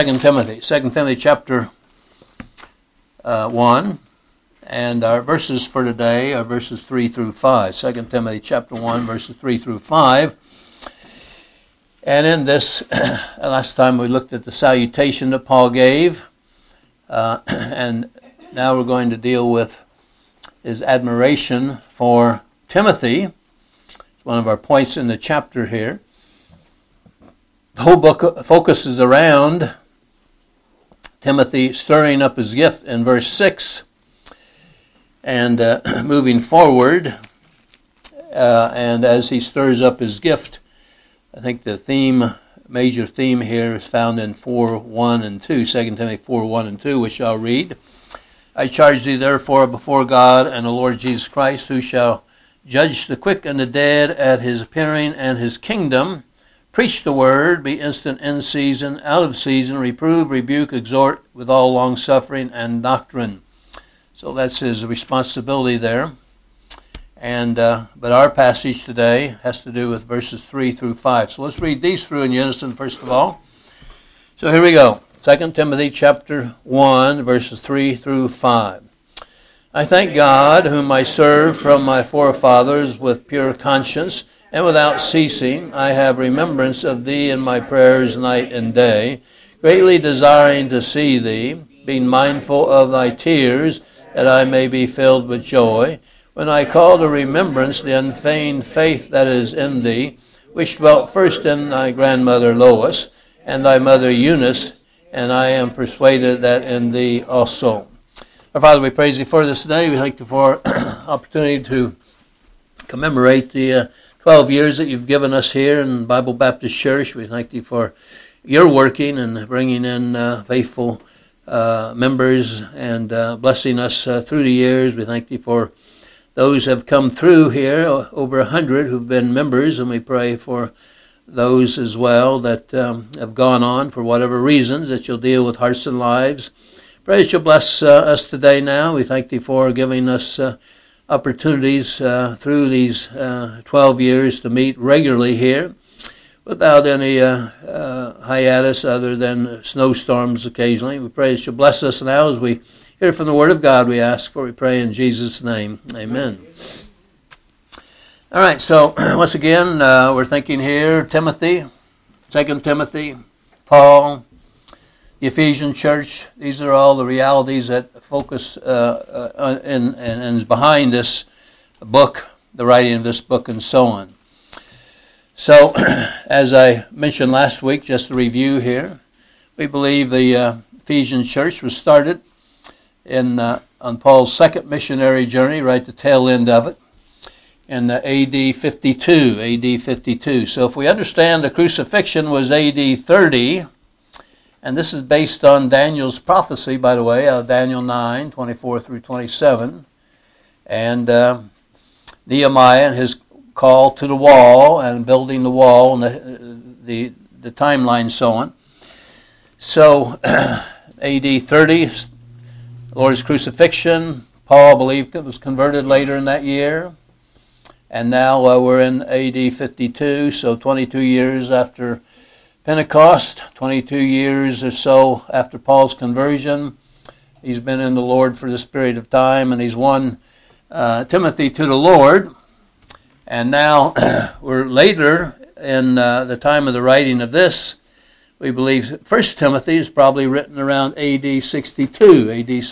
Second Timothy chapter 1, and our verses for today are verses 3 through 5. 2 Timothy chapter 1, verses 3 through 5. And in this, last time we looked at the salutation that Paul gave, and now we're going to deal with his admiration for Timothy. It's one of our points in the chapter here. The whole book focuses around Timothy stirring up his gift in verse 6 and moving forward. And as he stirs up his gift, I think the major theme here is found in 4:1 and 2, 2 Timothy 4:1 and 2, which I'll read. I charge thee therefore before God and the Lord Jesus Christ, who shall judge the quick and the dead at his appearing and his kingdom. Preach the word, be instant in season, out of season, reprove, rebuke, exhort with all longsuffering and doctrine. So that's his responsibility there. And but our passage today has to do with verses 3 through 5. So let's read these through in unison first of all. So here we go. 2 Timothy chapter 1, verses 3 through 5. I thank God, whom I serve from my forefathers with pure conscience, and without ceasing, I have remembrance of thee in my prayers night and day, greatly desiring to see thee, being mindful of thy tears, that I may be filled with joy, when I call to remembrance the unfeigned faith that is in thee, which dwelt first in thy grandmother Lois, and thy mother Eunice, and I am persuaded that in thee also. Our Father, we praise thee for this day. We thank thee for opportunity to commemorate the 12 years that you've given us here in Bible Baptist Church. We thank thee for your working and bringing in faithful members and blessing us through the years. We thank thee for those who have come through here, over 100 who've been members, and we pray for those as well that have gone on for whatever reasons, that you'll deal with hearts and lives. Pray that you'll bless us today now. We thank thee for giving us opportunities through these 12 years to meet regularly here without any hiatus other than snowstorms occasionally. We pray that you'll bless us now as we hear from the Word of God, we ask for, we pray in Jesus' name. Amen. All right, so once again, we're thinking here, Timothy, 2 Timothy, Paul, the Ephesian church. These are all the realities that focus and is behind this book, the writing of this book, and so on. So, as I mentioned last week, just a review here, we believe the Ephesian church was started on Paul's second missionary journey, right at the tail end of it, in AD 52. So if we understand the crucifixion was AD 30, and this is based on Daniel's prophecy, by the way, Daniel 9, 24 through 27, and Nehemiah and his call to the wall and building the wall and the timeline, so on. So AD 30, the Lord's crucifixion. Paul, I believe, was converted later in that year. And now we're in AD 52, so 22 years after Pentecost, 22 years or so after Paul's conversion. He's been in the Lord for this period of time, and he's won Timothy to the Lord. And now we're later in the time of the writing of this. We believe 1 Timothy is probably written around AD 62.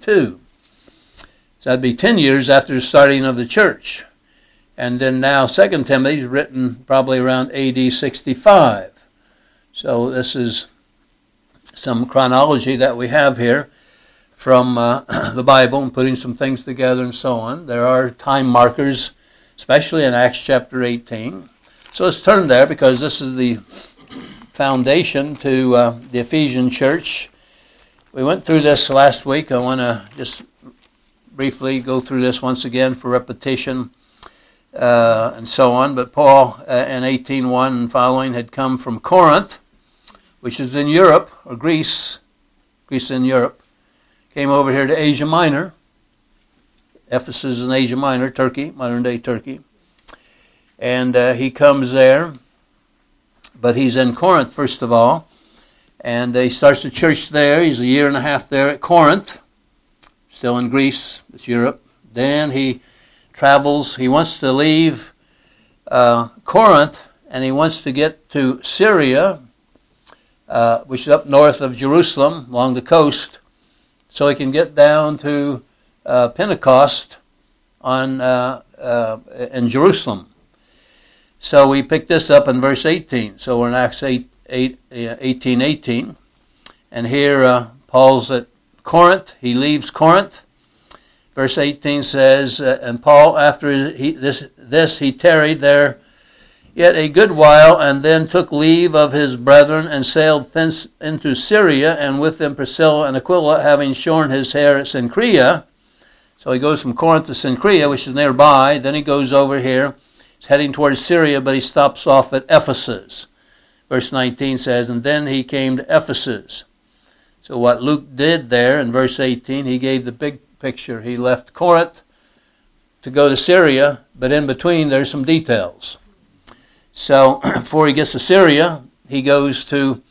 So that'd be 10 years after the starting of the church. And then now 2 Timothy is written probably around AD 65. So this is some chronology that we have here from the Bible and putting some things together and so on. There are time markers, especially in Acts chapter 18. So let's turn there because this is the foundation to the Ephesian church. We went through this last week. I want to just briefly go through this once again for repetition and so on. But Paul in 18:1 and following had come from Corinth, which is in Europe, or Greece in Europe, came over here to Asia Minor. Ephesus in Asia Minor, Turkey, modern-day Turkey. And he comes there, but he's in Corinth first of all, And he starts the church there. He's a year and a half there at Corinth, still in Greece, it's Europe. Then he travels. He wants to leave Corinth, and he wants to get to Syria, which is up north of Jerusalem, along the coast, so he can get down to Pentecost in Jerusalem. So we pick this up in verse 18. So we're in Acts 18:18. And here Paul's at Corinth. He leaves Corinth. Verse 18 says, and Paul, after this he tarried there yet a good while, and then took leave of his brethren, and sailed thence into Syria, and with them Priscilla and Aquila, having shorn his hair at Cenchrea. So he goes from Corinth to Cenchrea, which is nearby. Then he goes over here. He's heading towards Syria, but he stops off at Ephesus. Verse 19 says, and then he came to Ephesus. So what Luke did there in verse 18, he gave the big picture. He left Corinth to go to Syria, but in between there's some details. So before he gets to Syria, he goes to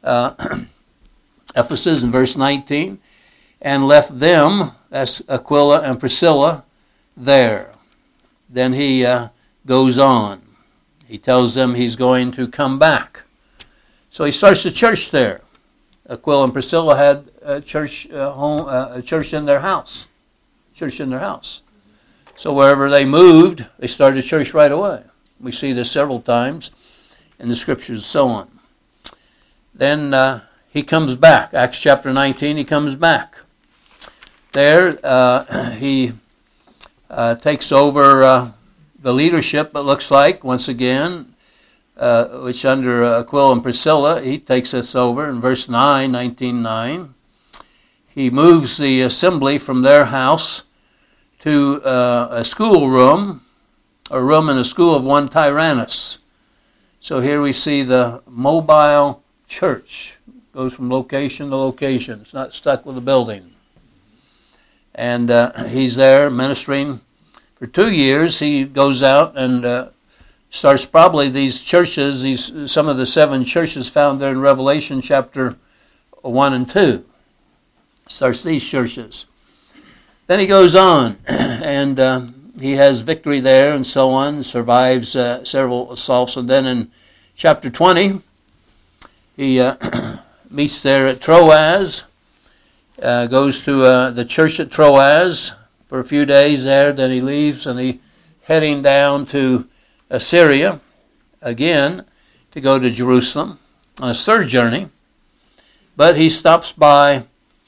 Ephesus in verse 19, and left them, that's Aquila and Priscilla, there. Then he goes on. He tells them he's going to come back. So he starts the church there. Aquila and Priscilla had a church a church in their house. Church in their house. So wherever they moved, they started a church right away. We see this several times in the scriptures and so on. Then he comes back. Acts chapter 19, he comes back. There he takes over the leadership, it looks like, once again, which under Aquila and Priscilla, he takes us over in verse 9, 19:9. He moves the assembly from their house to a schoolroom, a room in the school of one Tyrannus. So here we see the mobile church. Goes from location to location. It's not stuck with a building. And he's there ministering for 2 years. He goes out and starts probably these churches, some of the 7 churches found there in Revelation chapter 1 and 2. Starts these churches. Then he goes on, and he has victory there and so on, survives several assaults. And then in chapter 20, he meets there at Troas, goes to the church at Troas for a few days there. Then he leaves, and he's heading down to Syria again to go to Jerusalem on a third journey. But he stops by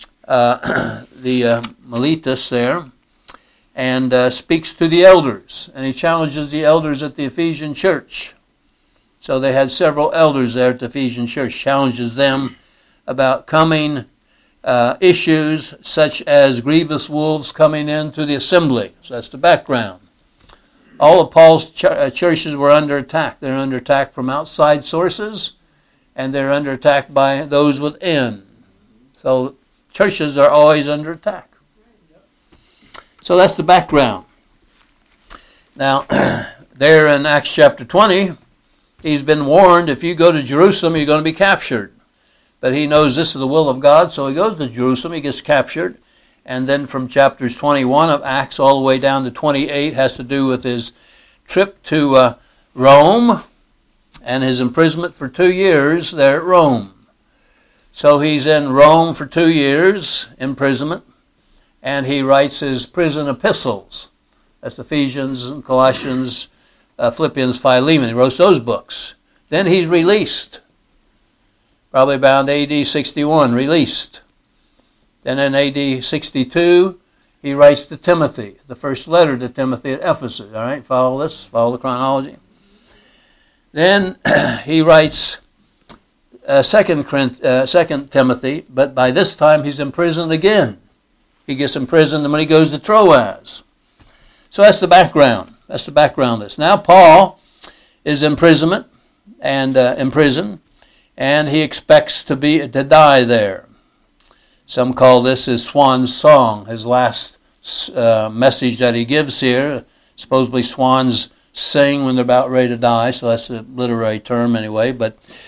the Miletus there and speaks to the elders. And he challenges the elders at the Ephesian church. So they had several elders there at the Ephesian church, challenges them about coming issues such as grievous wolves coming into the assembly. So that's the background. All of Paul's churches were under attack. They're under attack from outside sources, and they're under attack by those within. So churches are always under attack. So that's the background. Now, there in Acts chapter 20, he's been warned, if you go to Jerusalem, you're going to be captured. But he knows this is the will of God, so he goes to Jerusalem, he gets captured. And then from chapters 21 of Acts all the way down to 28 has to do with his trip to Rome and his imprisonment for 2 years there at Rome. So he's in Rome for 2 years, imprisonment, and he writes his prison epistles. That's Ephesians and Colossians, Philippians, Philemon. He wrote those books. Then he's released, probably about AD 61, released. Then in AD 62, he writes to Timothy, the first letter to Timothy at Ephesus. All right, follow this, follow the chronology. Then he writes 2 Timothy, but by this time he's imprisoned again. He gets imprisoned when he goes to Troas. So that's the background. That's the background of this. Now Paul is in imprisonment and in prison, and he expects to die there. Some call this his swan's song, his last message that he gives here. Supposedly swans sing when they're about ready to die, so that's a literary term anyway. But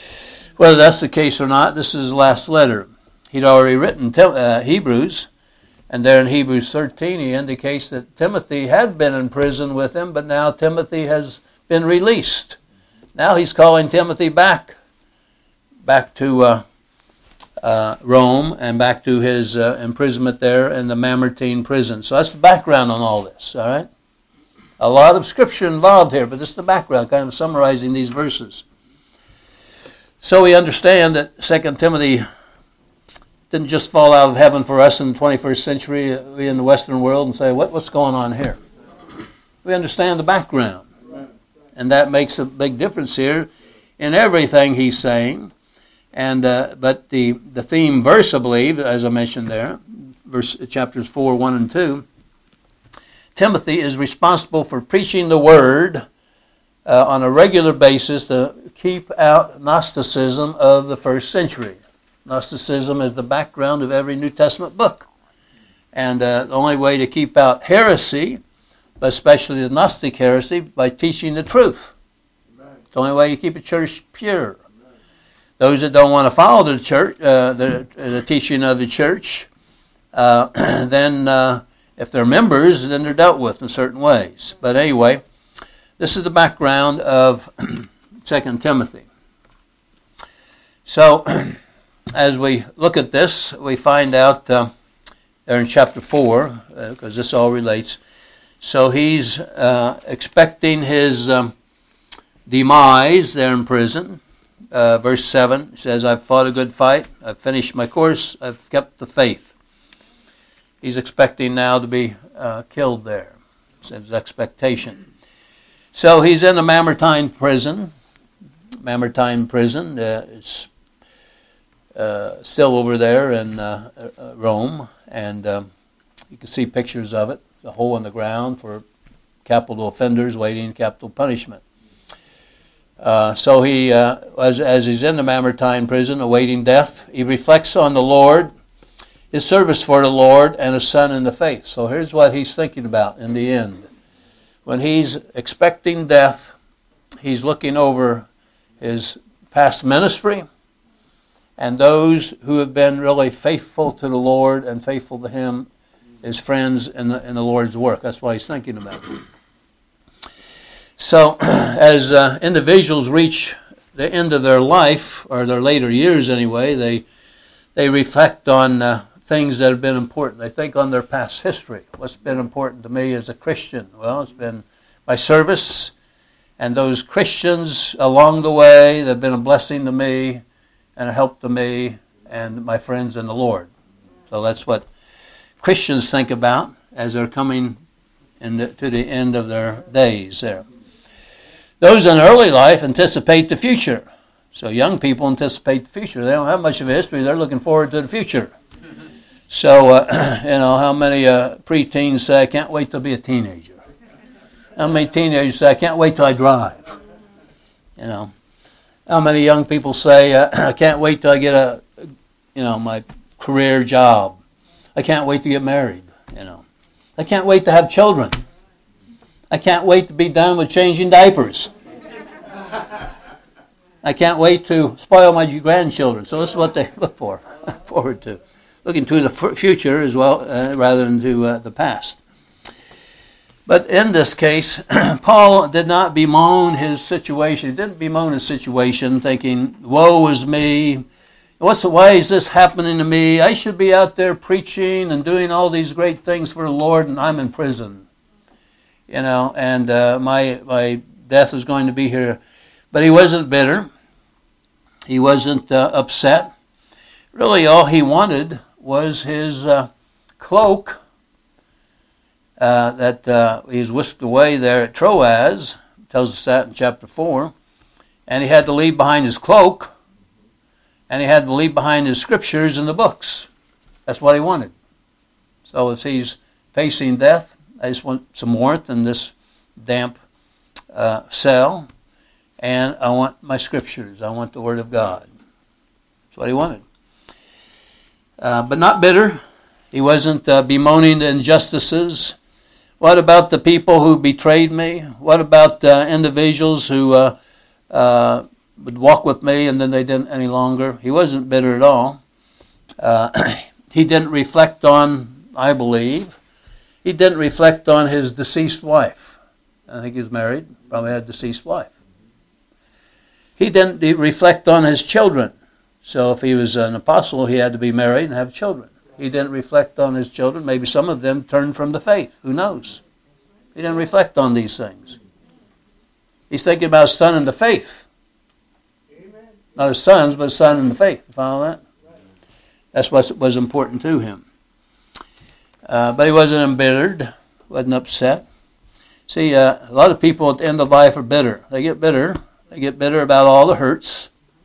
Whether that's the case or not, this is his last letter. He'd already written Hebrews, and there in Hebrews 13 he indicates that Timothy had been in prison with him, but now Timothy has been released. Now he's calling Timothy back to Rome and back to his imprisonment there in the Mamertine prison. So that's the background on all this, all right? A lot of scripture involved here, but this is the background, kind of summarizing these verses. So we understand that 2 Timothy didn't just fall out of heaven for us in the 21st century, we in the Western world, and say, what's going on here? We understand the background. And that makes a big difference here in everything he's saying. And but the theme verse, I believe, as I mentioned there, chapters 4, 1 and 2, Timothy is responsible for preaching the word on a regular basis to keep out Gnosticism of the first century. Gnosticism is the background of every New Testament book. And the only way to keep out heresy, but especially the Gnostic heresy, by teaching the truth. It's the only way you keep a church pure. Those that don't want to follow the church, the teaching of the church, then if they're members, then they're dealt with in certain ways. But anyway, this is the background of 2 Timothy. So, as we look at this, we find out there in chapter 4, because this all relates. So he's expecting his demise there in prison. Verse 7 says, I've fought a good fight, I've finished my course, I've kept the faith. He's expecting now to be killed there. It's his expectation. So he's in the Mamertine prison. It's still over there in Rome, and you can see pictures of it. The hole in the ground for capital offenders waiting capital punishment. So he, as he's in the Mamertine prison awaiting death, he reflects on the Lord, his service for the Lord, and his son in the faith. So here's what he's thinking about in the end. When he's expecting death, he's looking over his past ministry and those who have been really faithful to the Lord and faithful to him, his friends in the Lord's work. That's what he's thinking about. So as individuals reach the end of their life, or their later years anyway, they reflect on things that have been important. They think on their past history. What's been important to me as a Christian? Well, it's been my service and those Christians along the way that have been a blessing to me and a help to me and my friends in the Lord. So that's what Christians think about as they're coming to the end of their days there. Those in early life anticipate the future. So young people anticipate the future. They don't have much of a history. They're looking forward to the future. So, how many preteens say, I can't wait to be a teenager? How many teenagers say, I can't wait till I drive? How many young people say, I can't wait till I get my career job. I can't wait to get married, I can't wait to have children. I can't wait to be done with changing diapers. I can't wait to spoil my grandchildren. So this is what they look forward to. Looking to the future as well, rather than to the past. But in this case, Paul did not bemoan his situation. He didn't bemoan his situation thinking, woe is me. Why is this happening to me? I should be out there preaching and doing all these great things for the Lord, and I'm in prison. And my death is going to be here. But he wasn't bitter. He wasn't upset. Really, all he wanted was his cloak that he's whisked away there at Troas. It tells us that in chapter 4. And he had to leave behind his cloak, and he had to leave behind his scriptures and the books. That's what he wanted. So as he's facing death, I just want some warmth in this damp cell, and I want my scriptures. I want the Word of God. That's what he wanted. But not bitter. He wasn't bemoaning the injustices. What about the people who betrayed me? What about individuals who would walk with me and then they didn't any longer. He wasn't bitter at all. He didn't reflect on, I believe, he didn't reflect on his deceased wife. I think he was married, probably had a deceased wife. He didn't reflect on his children. So if he was an apostle, he had to be married and have children. He didn't reflect on his children. Maybe some of them turned from the faith. Who knows? He didn't reflect on these things. He's thinking about his son in the faith. Amen. Not his sons, but his son in the faith. Follow that? Right. That's what was important to him. But he wasn't embittered, wasn't upset. See, a lot of people at the end of life are bitter. They get bitter. They get bitter about all the hurts,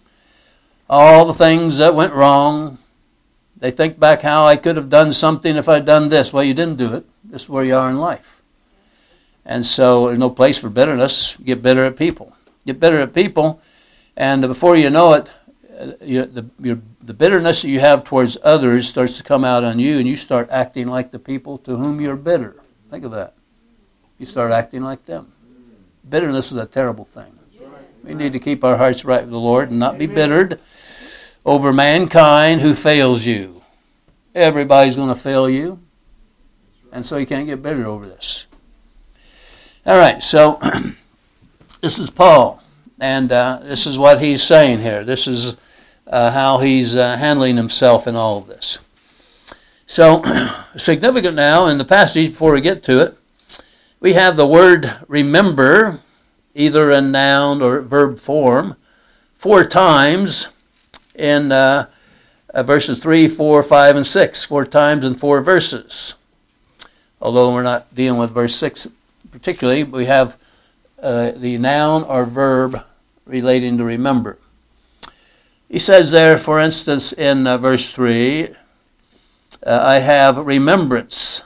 all the things that went wrong. They think back how I could have done something if I'd done this. Well, you didn't do it. This is where you are in life. And so there's no place for bitterness. Get bitter at people. Get bitter at people, and before you know it, the bitterness that you have towards others starts to come out on you, and you start acting like the people to whom you're bitter. Think of that. You start acting like them. Bitterness is a terrible thing. We need to keep our hearts right with the Lord and not be bittered over mankind who fails you. Everybody's going to fail you, and so you can't get bitter over this. All right, so this is Paul, and this is what he's saying here. This is how he's handling himself in all of this. So, significant now in the passage, before we get to it, we have the word remember, either in noun or verb form, 4 times in verses 3, 4, 5, and 6. 4 times in 4 verses. Although we're not dealing with verse 6 particularly, we have the noun or verb relating to remember. He says there, for instance, in verse 3, I have remembrance,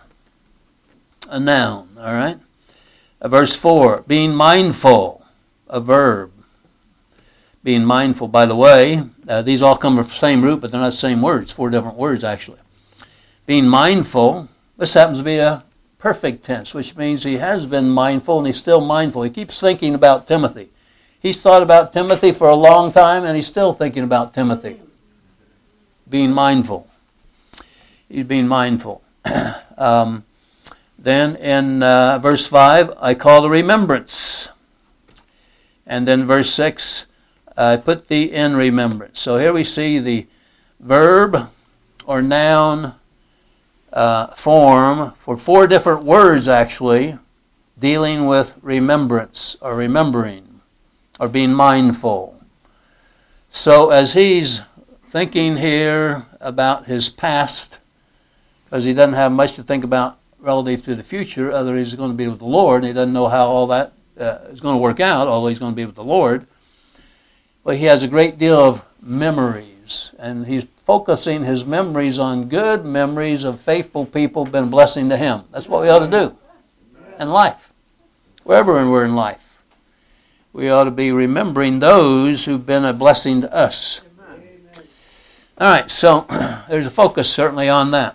a noun, all right? Verse 4, being mindful, a verb. Being mindful, by the way, these all come from the same root, but they're not the same words, 4 different words actually. Being mindful, this happens to be a perfect tense, which means he has been mindful and he's still mindful. He keeps thinking about Timothy. He's thought about Timothy for a long time and he's still thinking about Timothy. Being mindful. He's being mindful. Then in verse 5, I call to remembrance. And then verse 6, I put thee in remembrance. So here we see the verb or noun form for 4 different words actually dealing with remembrance or remembering or being mindful. So as he's thinking here about his past, because he doesn't have much to think about relative to the future, other he's going to be with the Lord, and he doesn't know how all that is going to work out, although he's going to be with the Lord. But he has a great deal of memories, and he's focusing his memories on good memories of faithful people who've been a blessing to him. That's what we ought to do in life. Wherever we're in life, we ought to be remembering those who've been a blessing to us. All right, so there's a focus certainly on that.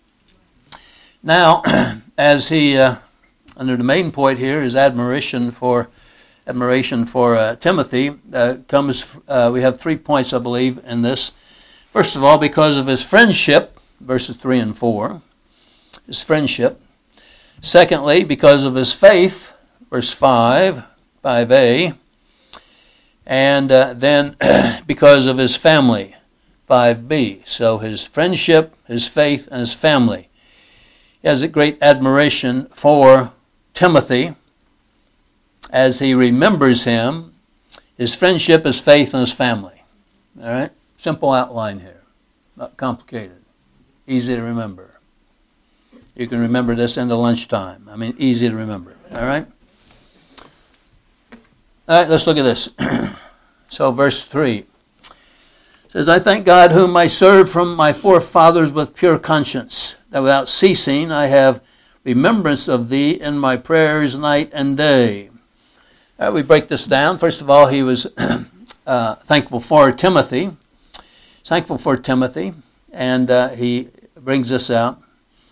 Now, as he, under the main point here, is admiration for Timothy, comes. We have 3 points, I believe, in this. First of all, because of his friendship, verses 3 and 4, his friendship. Secondly, because of his faith, verse 5, 5a. And then because of his family, 5b. So his friendship, his faith, and his family. He has a great admiration for Timothy as he remembers him, his friendship, his faith, and his family. All right? Simple outline here. Not complicated. Easy to remember. You can remember this into lunchtime. I mean, easy to remember. All right? All right, let's look at this. So verse 3 says, I thank God whom I serve from my forefathers with pure conscience, that without ceasing I have remembrance of thee in my prayers night and day. All right, we break this down. First of all, he was thankful for Timothy. He's thankful for Timothy, and he brings this out.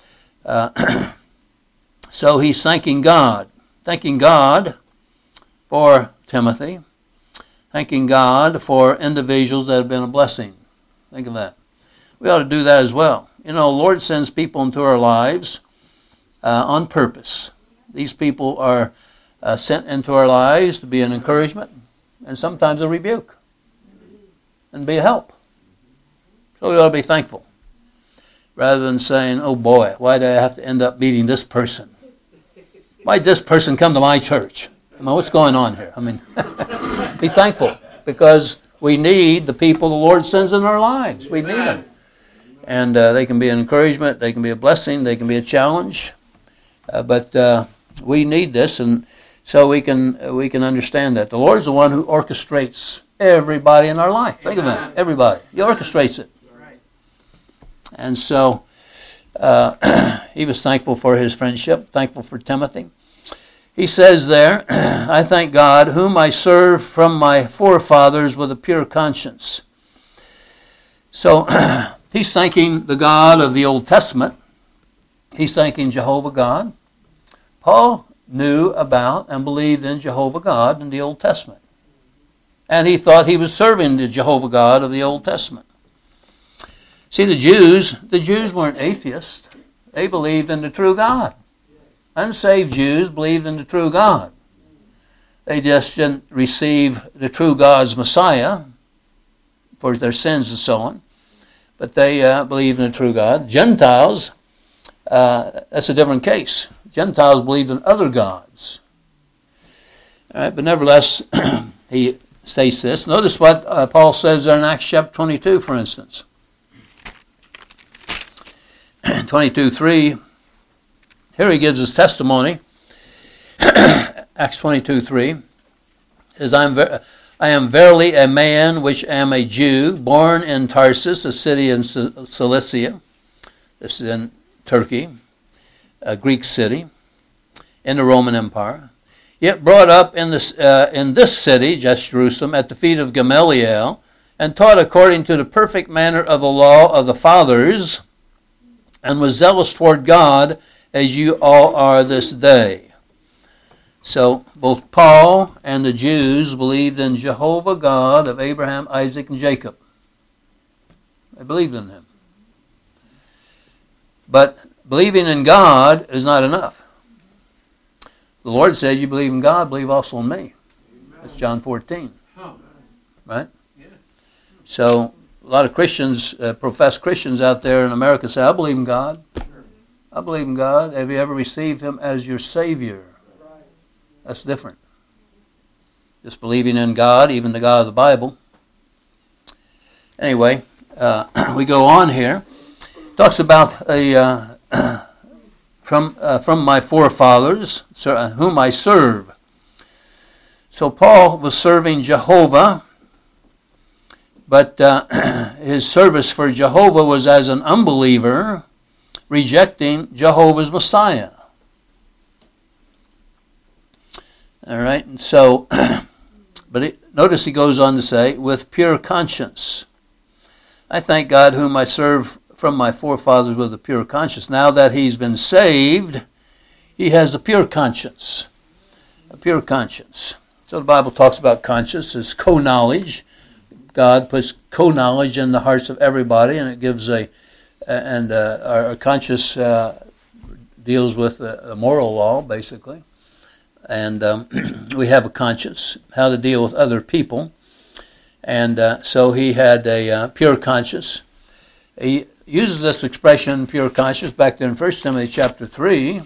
So he's thanking God for Timothy, thanking God for individuals that have been a blessing. Think of that. We ought to do that as well. You know, the Lord sends people into our lives on purpose. These people are sent into our lives to be an encouragement and sometimes a rebuke and be a help. So we ought to be thankful rather than saying, oh boy, why did I have to end up meeting this person? Why did this person come to my church? I mean, what's going on here? I mean, be thankful because we need the people the Lord sends in our lives. We need them. And they can be an encouragement, they can be a blessing, they can be a challenge. But we need this, and so we can understand that. The Lord's the one who orchestrates everybody in our life. Think of that. Everybody. He orchestrates it. And so he was thankful for his friendship, thankful for Timothy. He says there, I thank God, whom I serve from my forefathers with a pure conscience. So he's thanking the God of the Old Testament. He's thanking Jehovah God. Paul knew about and believed in Jehovah God in the Old Testament. And he thought he was serving the Jehovah God of the Old Testament. See, the Jews weren't atheists. They believed in the true God. Unsaved Jews believed in the true God. They just didn't receive the true God's Messiah for their sins and so on. But they believed in the true God. Gentiles, that's a different case. Gentiles believed in other gods. All right, but nevertheless, he states this. Notice what Paul says there in Acts chapter 22, for instance. 22:3. Here he gives his testimony. Acts 22:3 says, I am verily a man which am a Jew, born in Tarsus, a city in Cilicia. This is in Turkey, a Greek city, in the Roman Empire. Yet brought up in this city, just Jerusalem, at the feet of Gamaliel, and taught according to the perfect manner of the law of the fathers, and was zealous toward God, as you all are this day. So both Paul and the Jews believed in Jehovah God of Abraham, Isaac, and Jacob. They believed in him. But believing in God is not enough. The Lord said, you believe in God, believe also in me. That's John 14. Right? So a lot of Christians, professed Christians out there in America say, I believe in God. I believe in God. Have you ever received him as your Savior? That's different. Just believing in God, even the God of the Bible. Anyway, we go on here. Talks about from my forefathers, whom I serve. So Paul was serving Jehovah, but his service for Jehovah was as an unbeliever, rejecting Jehovah's Messiah. All right, and so, notice he goes on to say, with pure conscience. I thank God whom I serve from my forefathers with a pure conscience. Now that he's been saved, he has a pure conscience. A pure conscience. So the Bible talks about conscience as co-knowledge. God puts co-knowledge in the hearts of everybody, and it gives our conscience deals with the moral law, basically. And we have a conscience, how to deal with other people. And so he had a pure conscience. He uses this expression, pure conscience, back there in 1 Timothy chapter 3,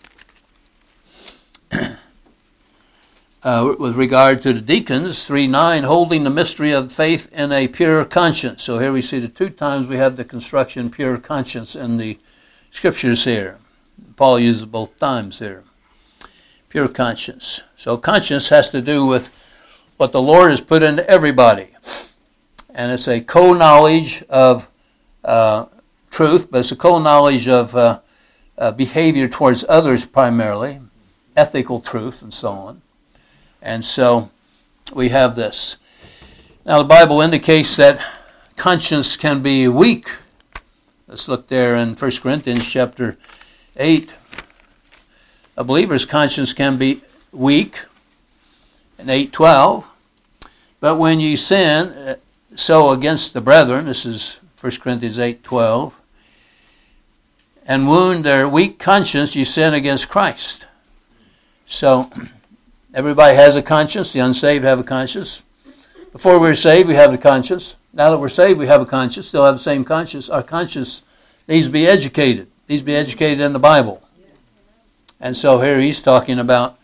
with regard to the deacons, 3:9, holding the mystery of faith in a pure conscience. So here we see the two times we have the construction pure conscience in the scriptures here. Paul uses both times here. Pure conscience. So conscience has to do with what the Lord has put into everybody. And it's a co-knowledge of truth, but it's a co-knowledge of behavior towards others primarily, ethical truth and so on. And so we have this. Now the Bible indicates that conscience can be weak. Let's look there in 1 Corinthians chapter 8. A believer's conscience can be weak in 8:12. But when ye sin, so against the brethren, this is 1 Corinthians 8:12, and wound their weak conscience, ye sin against Christ. So everybody has a conscience. The unsaved have a conscience. Before we were saved, we have a conscience. Now that we're saved, we have a conscience. Still have the same conscience. Our conscience needs to be educated. Needs to be educated in the Bible. And so here he's talking about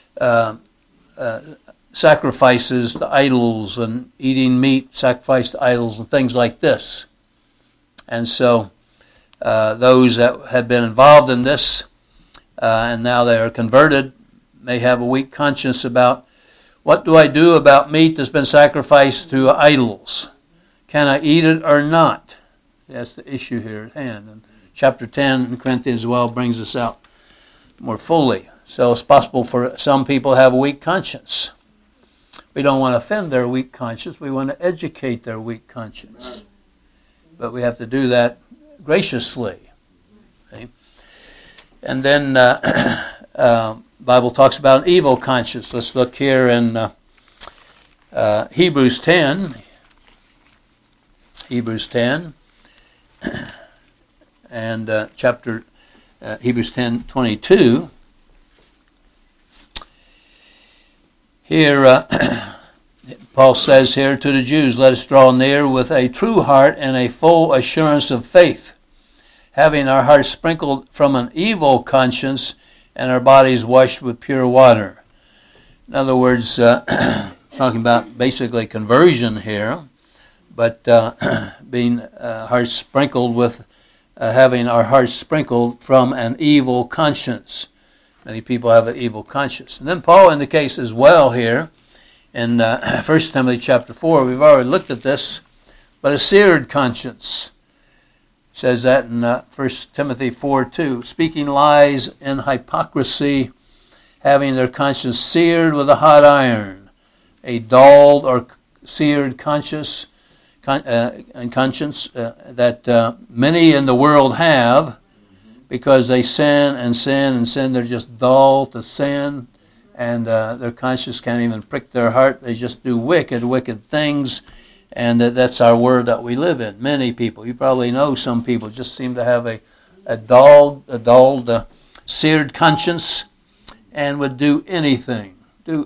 sacrifices to idols and eating meat sacrificed to idols and things like this. And so those that have been involved in this and now they are converted may have a weak conscience about, what do I do about meat that's been sacrificed to idols? Can I eat it or not? That's the issue here at hand. And chapter 10 in Corinthians as well brings this out more fully. So it's possible for some people to have a weak conscience. We don't want to offend their weak conscience. We want to educate their weak conscience. But we have to do that graciously. Okay? And then Bible talks about an evil conscience. Let's look here in Hebrews 10. Hebrews 10 and chapter Hebrews 10:22. Here Paul says here to the Jews, let us draw near with a true heart and a full assurance of faith, having our hearts sprinkled from an evil conscience and our bodies washed with pure water. In other words, talking about basically conversion here, but being hearts sprinkled with, having our hearts sprinkled from an evil conscience. Many people have an evil conscience. And then Paul indicates as well here in 1 Timothy chapter 4, we've already looked at this, but a seared conscience. It says that in 1 Timothy 4:2, speaking lies in hypocrisy, having their conscience seared with a hot iron, a dulled or seared conscience that many in the world have, because they sin and sin and sin. They're just dull to sin, and their conscience can't even prick their heart. They just do wicked things, and that's our world that we live in. Many people, you probably know some people, just seem to have a dulled, seared conscience, and would do anything to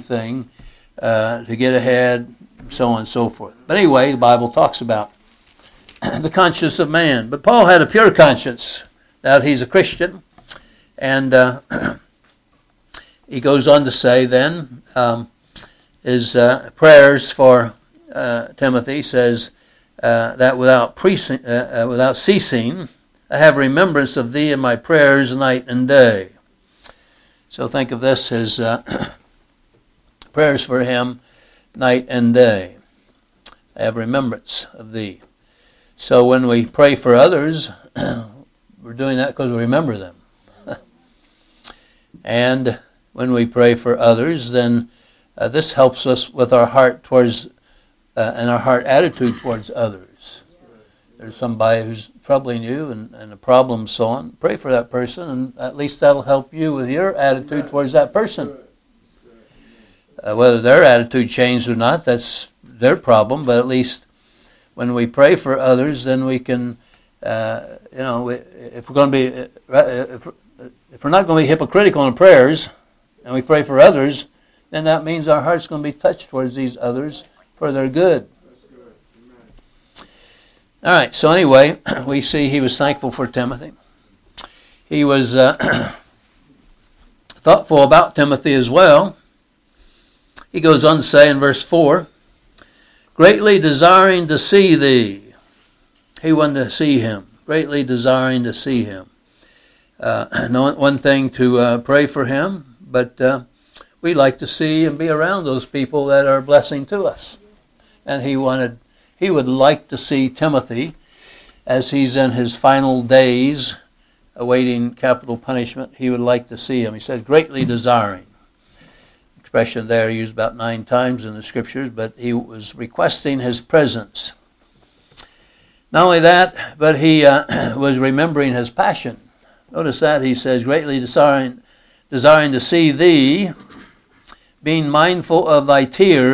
get ahead, so on and so forth. But anyway, the Bible talks about the conscience of man. But Paul had a pure conscience. Now he's a Christian, and he goes on to say then, his prayers for Timothy says that without ceasing, I have remembrance of thee in my prayers night and day. So think of this as prayers for him night and day. I have remembrance of thee. So when we pray for others, we're doing that because we remember them. And when we pray for others, then this helps us with our heart towards and our heart attitude towards others. There's somebody who's troubling you and a problem, so on. Pray for that person, and at least that'll help you with your attitude towards that person. Whether their attitude changed or not, that's their problem. But at least when we pray for others, then we can, if we're going to be, if we're not going to be hypocritical in prayers, and we pray for others, then that means our heart's going to be touched towards these others for their good. That's good. Amen. All right. So anyway, we see he was thankful for Timothy. He was thoughtful about Timothy as well. He goes on to say in verse 4, greatly desiring to see thee. He wanted to see him, greatly desiring to see him. One thing to pray for him, but we like to see and be around those people that are a blessing to us. And he would like to see Timothy as he's in his final days awaiting capital punishment. He would like to see him. He says, greatly desiring. Expression there used about 9 times in the scriptures, but he was requesting his presence. Not only that, but he was remembering his passion. Notice that he says, greatly desiring to see thee, being mindful of thy tears,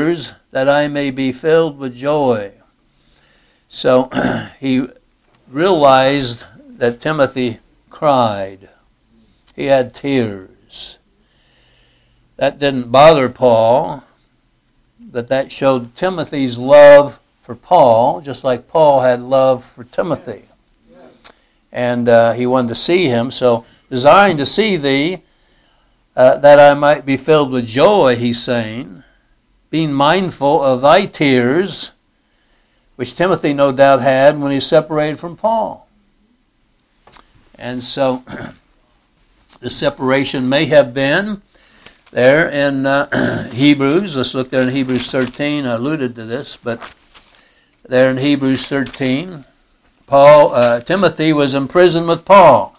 that I may be filled with joy. So he realized that Timothy cried. He had tears. That didn't bother Paul, but that showed Timothy's love for Paul, just like Paul had love for Timothy. And he wanted to see him. So, desiring to see thee, that I might be filled with joy, he's saying, being mindful of thy tears, which Timothy no doubt had when he separated from Paul. And so, the separation may have been there in Hebrews. Let's look there in Hebrews 13. I alluded to this, but there in Hebrews 13, Timothy was in prison with Paul.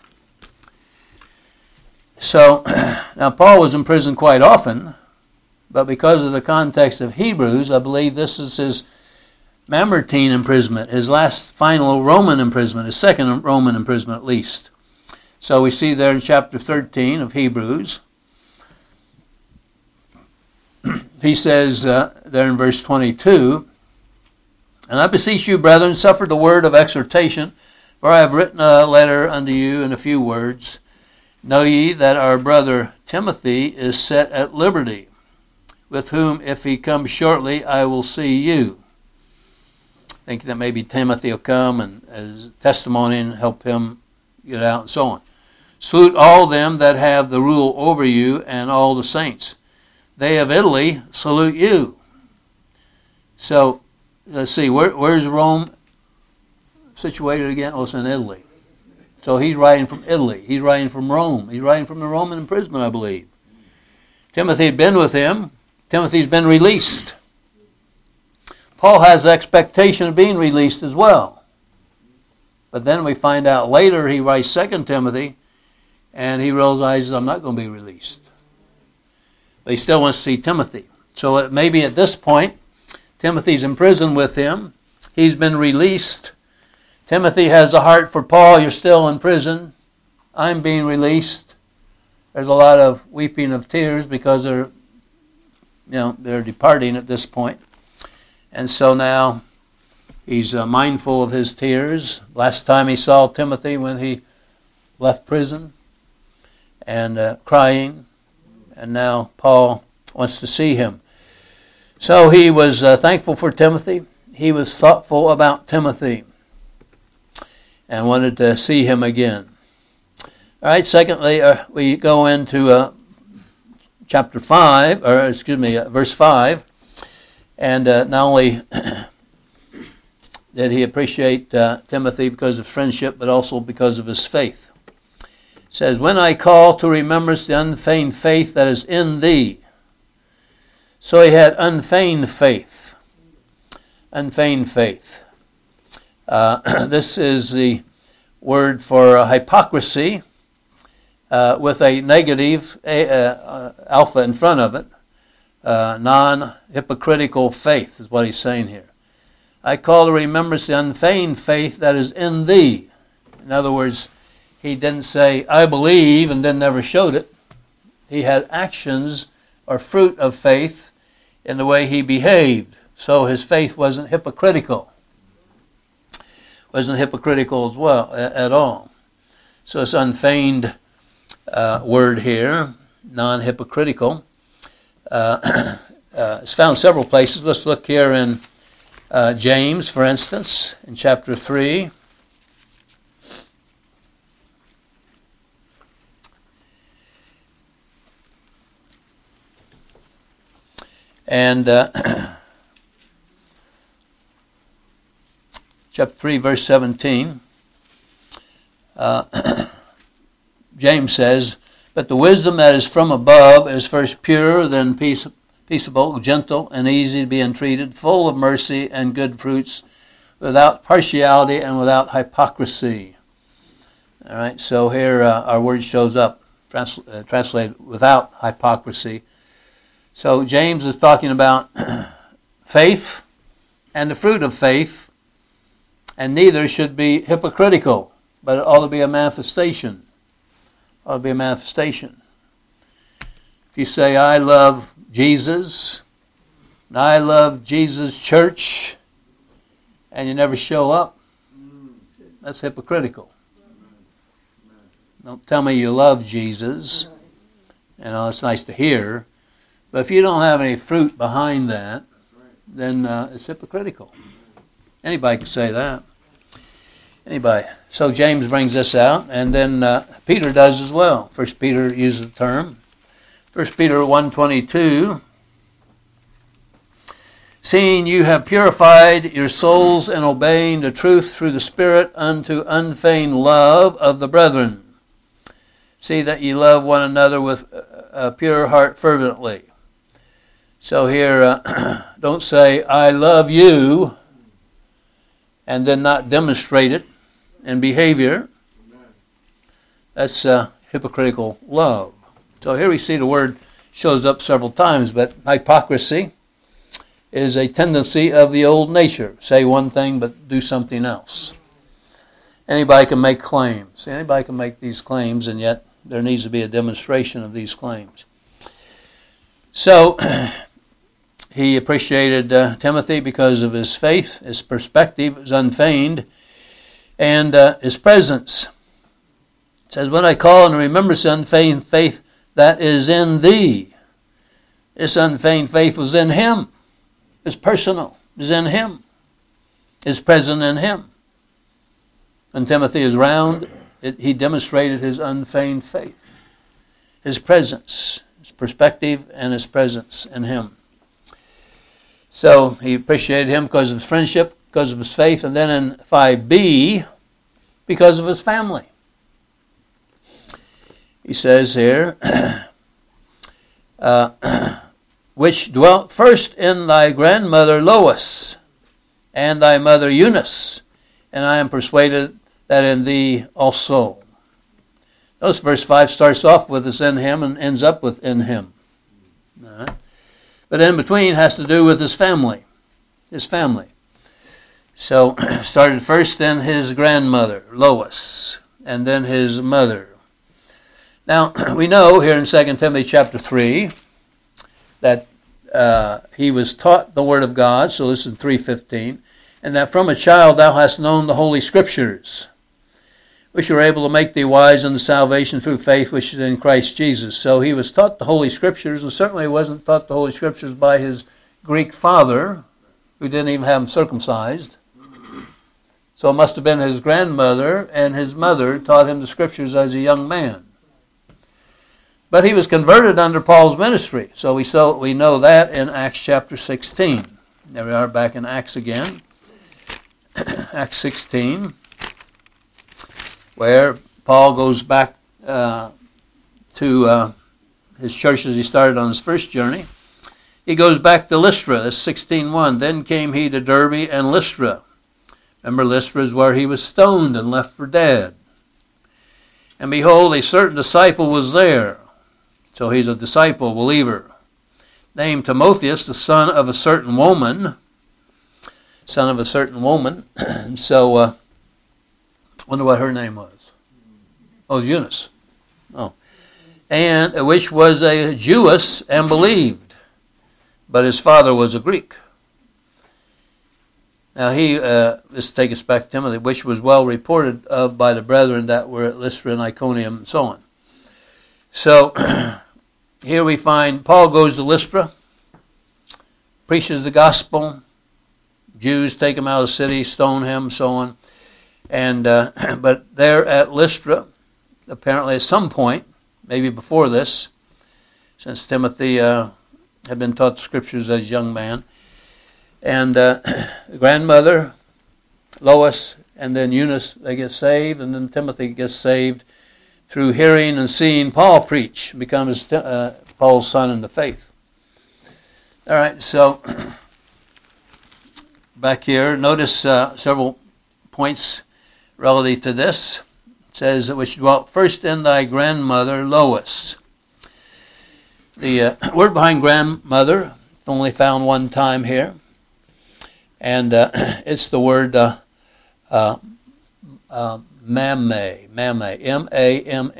So, now Paul was in prison quite often, but because of the context of Hebrews, I believe this is his Mamertine imprisonment, his last final Roman imprisonment, his second Roman imprisonment at least. So we see there in chapter 13 of Hebrews, he says there in verse 22, and I beseech you, brethren, suffer the word of exhortation, for I have written a letter unto you in a few words. Know ye that our brother Timothy is set at liberty, with whom, if he comes shortly, I will see you. I think that maybe Timothy will come and as testimony and help him get out and so on. Salute all them that have the rule over you and all the saints. They of Italy salute you. So, let's see, where's Rome situated again? Oh, it's in Italy. So he's writing from Italy. He's writing from Rome. He's writing from the Roman imprisonment, I believe. Timothy had been with him. Timothy's been released. Paul has the expectation of being released as well. But then we find out later he writes 2 Timothy, and he realizes, I'm not going to be released. But he still wants to see Timothy. So maybe at this point, Timothy's in prison with him. He's been released. Timothy has a heart for Paul. You're still in prison. I'm being released. There's a lot of weeping of tears because they're departing at this point. And so now he's mindful of his tears. Last time he saw Timothy when he left prison and crying. And now Paul wants to see him. So he was thankful for Timothy. He was thoughtful about Timothy and wanted to see him again. All right, secondly, we go into verse 5. And not only did he appreciate Timothy because of friendship, but also because of his faith. It says, when I call to remembrance the unfeigned faith that is in thee. So he had unfeigned faith. Unfeigned faith. This is the word for hypocrisy with a negative alpha in front of it. Non-hypocritical faith is what he's saying here. I call to remembrance the unfeigned faith that is in thee. In other words, he didn't say, I believe, and then never showed it. He had actions or fruit of faith in the way he behaved. So his faith wasn't hypocritical. Wasn't hypocritical as well, at all. So it's unfeigned word here, non-hypocritical. It's found several places. Let's look here in James, for instance, in chapter 3. And chapter 3, verse 17, James says, but the wisdom that is from above is first pure, then peaceable, gentle, and easy to be entreated, full of mercy and good fruits, without partiality and without hypocrisy. All right, so here our word shows up, translated without hypocrisy. So James is talking about faith and the fruit of faith, and neither should be hypocritical, but it ought to be a manifestation. Ought to be a manifestation. If you say, I love Jesus, And I love Jesus Church, and you never show up. That's hypocritical. Don't tell me you love Jesus. You know, it's nice to hear. But if you don't have any fruit behind that, then it's hypocritical. Anybody can say that. Anybody. So James brings this out, and then Peter does as well. First Peter uses the term. 1 Peter 1:22. Seeing you have purified your souls in obeying the truth through the Spirit unto unfeigned love of the brethren. See that ye love one another with a pure heart fervently. So here, don't say, I love you, and then not demonstrate it in behavior. That's hypocritical love. So here we see the word shows up several times, but hypocrisy is a tendency of the old nature. Say one thing, but do something else. Anybody can make claims. Anybody can make these claims, and yet there needs to be a demonstration of these claims. So, he appreciated Timothy because of his faith, his perspective was unfeigned, and his presence. It says, when I call and remember this unfeigned faith that is in thee. This unfeigned faith was in him. It's personal. It's in him. It's present in him. When Timothy is round, he demonstrated his unfeigned faith, his presence, his perspective, and his presence in him. So he appreciated him because of his friendship, because of his faith, and then in 5b, because of his family. He says here, which dwelt first in thy grandmother Lois and thy mother Eunice, and I am persuaded that in thee also. Notice verse 5 starts off with us in him and ends up with in him. All right. But in between has to do with his family. His family. So started first in his grandmother, Lois, and then his mother. Now, we know here in 2 Timothy chapter 3 that he was taught the Word of God, so this is 3:15, and that from a child thou hast known the Holy Scriptures, which are able to make thee wise unto salvation through faith which is in Christ Jesus. So he was taught the Holy Scriptures, and certainly wasn't taught the Holy Scriptures by his Greek father, who didn't even have him circumcised. So it must have been his grandmother and his mother taught him the Scriptures as a young man. But he was converted under Paul's ministry. So we know that in Acts chapter 16. There we are back in Acts again. Acts 16, where Paul goes back to his church as he started on his first journey. He goes back to Lystra. That's 16:1. Then came he to Derbe and Lystra. Remember, Lystra is where he was stoned and left for dead. And behold, a certain disciple was there. So he's a disciple, believer, named Timotheus, the son of a certain woman. Son of a certain woman. And so, wonder what her name was. Oh, it was Eunice. Oh. And which was a Jewess and believed, but his father was a Greek. Now this takes us back to Timothy, which was well reported of by the brethren that were at Lystra and Iconium and so on. So, here we find Paul goes to Lystra, preaches the gospel. Jews take him out of the city, stone him, so on. And but there at Lystra, apparently at some point, maybe before this, since Timothy had been taught the Scriptures as a young man, and grandmother, Lois, and then Eunice, they get saved, and then Timothy gets saved through hearing and seeing Paul preach, becomes Paul's son in the faith. All right, so back here, notice several points relative to this. It says, which dwelt first in thy grandmother Lois. The word behind grandmother is only found one time here, and it's the word Mamme,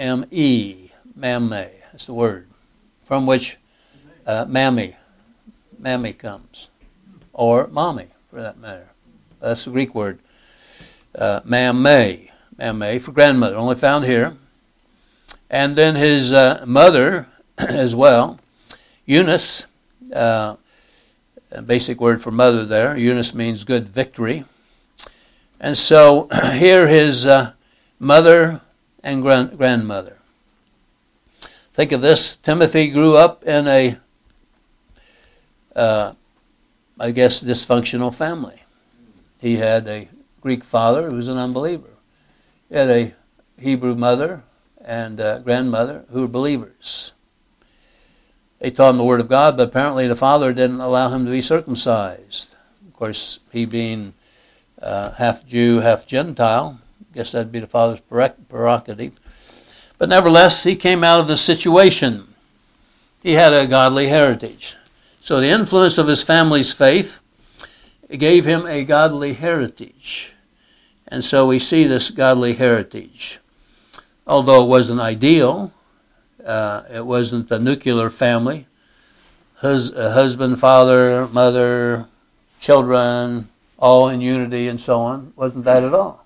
M-A-M-M-E, Mamme, that's the word, from which Mammy, mammy comes, or mommy, for that matter. That's the Greek word, mamme for grandmother, only found here. And then his mother as well, Eunice, a basic word for mother there. Eunice means good victory. And so here his mother and grandmother. Think of this. Timothy grew up in a, dysfunctional family. He had a Greek father who was an unbeliever. He had a Hebrew mother and grandmother who were believers. They taught him the Word of God, but apparently the father didn't allow him to be circumcised. Of course, he being half Jew, half Gentile, I guess that'd be the father's prerogative. But nevertheless, he came out of the situation. He had a godly heritage. So the influence of his family's faith gave him a godly heritage. And so we see this godly heritage. Although it wasn't ideal, it wasn't a nuclear family. Husband, father, mother, children, all in unity and so on. Wasn't that at all.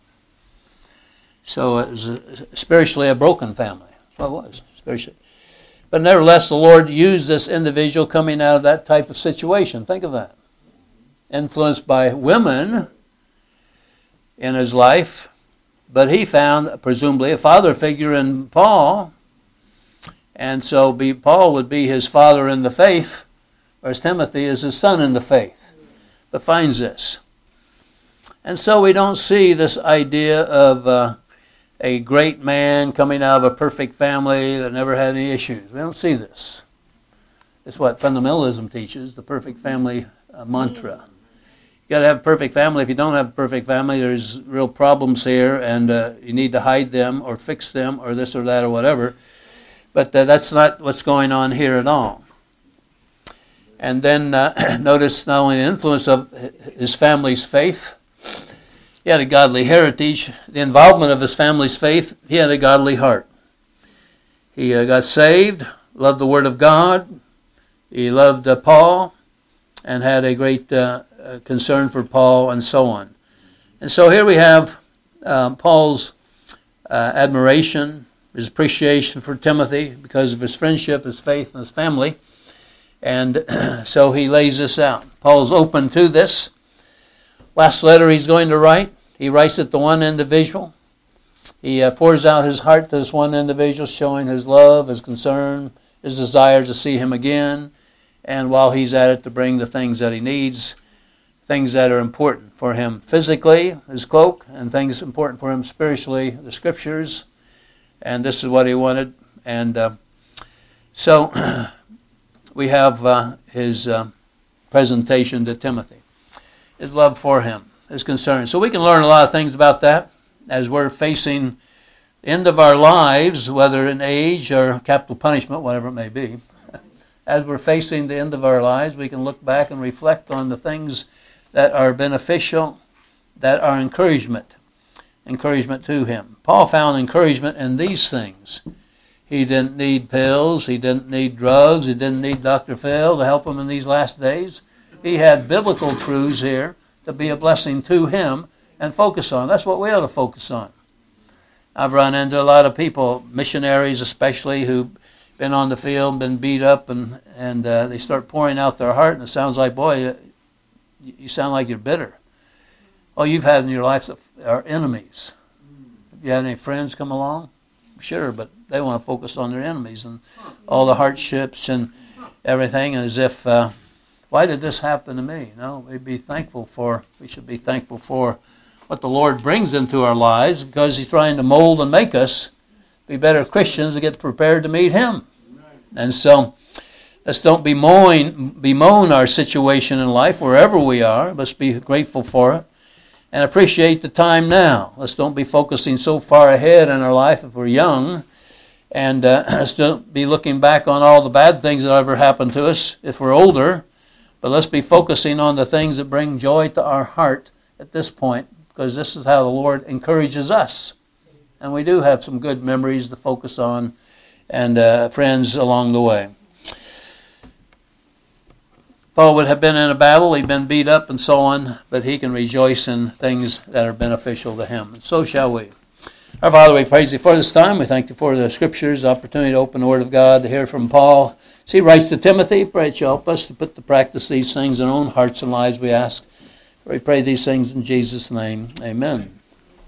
So it was spiritually a broken family. Well, it was, spiritually. But nevertheless, the Lord used this individual coming out of that type of situation. Think of that. Influenced by women in his life, but he found, presumably, a father figure in Paul, and so Paul would be his father in the faith, whereas Timothy is his son in the faith, but finds this. And so we don't see this idea of a great man coming out of a perfect family that never had any issues. We don't see this. It's what fundamentalism teaches, the perfect family mantra. You got to have a perfect family. If you don't have a perfect family, there's real problems here, and you need to hide them or fix them or this or that or whatever. But that's not what's going on here at all. And then notice not only the influence of his family's faith, he had a godly heritage. The involvement of his family's faith, he had a godly heart. He got saved, loved the Word of God. He loved Paul and had a great concern for Paul and so on. And so here we have Paul's admiration, his appreciation for Timothy because of his friendship, his faith, and his family. And so he lays this out. Paul's open to this. Last letter he's going to write, he writes it to one individual. He pours out his heart to this one individual, showing his love, his concern, his desire to see him again, and while he's at it, to bring the things that he needs, things that are important for him physically, his cloak, and things important for him spiritually, the Scriptures, and this is what he wanted. And so we have his presentation to Timothy. His love for him, his concern. So we can learn a lot of things about that as we're facing the end of our lives, whether in age or capital punishment, whatever it may be. As we're facing the end of our lives, we can look back and reflect on the things that are beneficial, that are encouragement to him. Paul found encouragement in these things. He didn't need pills, he didn't need drugs, he didn't need Dr. Phil to help him in these last days. He had biblical truths here to be a blessing to him and focus on. That's what we ought to focus on. I've run into a lot of people, missionaries especially, who've been on the field, been beat up, and they start pouring out their heart, and it sounds like, boy, you sound like you're bitter. Oh, you've had in your life are enemies. Have you had any friends come along? Sure, but they want to focus on their enemies and all the hardships and everything, as if, why did this happen to me? No, we should be thankful for what the Lord brings into our lives, because He's trying to mold and make us be better Christians to get prepared to meet Him. And so let's don't bemoan our situation in life wherever we are. Let's be grateful for it and appreciate the time now. Let's don't be focusing so far ahead in our life if we're young, and let's don't be looking back on all the bad things that ever happened to us if we're older. But let's be focusing on the things that bring joy to our heart at this point, because this is how the Lord encourages us. And we do have some good memories to focus on and friends along the way. Paul would have been in a battle, he'd been beat up and so on, but he can rejoice in things that are beneficial to him. And so shall we. Our Father, we praise Thee for this time. We thank Thee for the Scriptures, the opportunity to open the Word of God, to hear from Paul. As he writes to Timothy, pray that You help us to put to practice these things in our own hearts and lives, we ask. We pray these things in Jesus' name. Amen.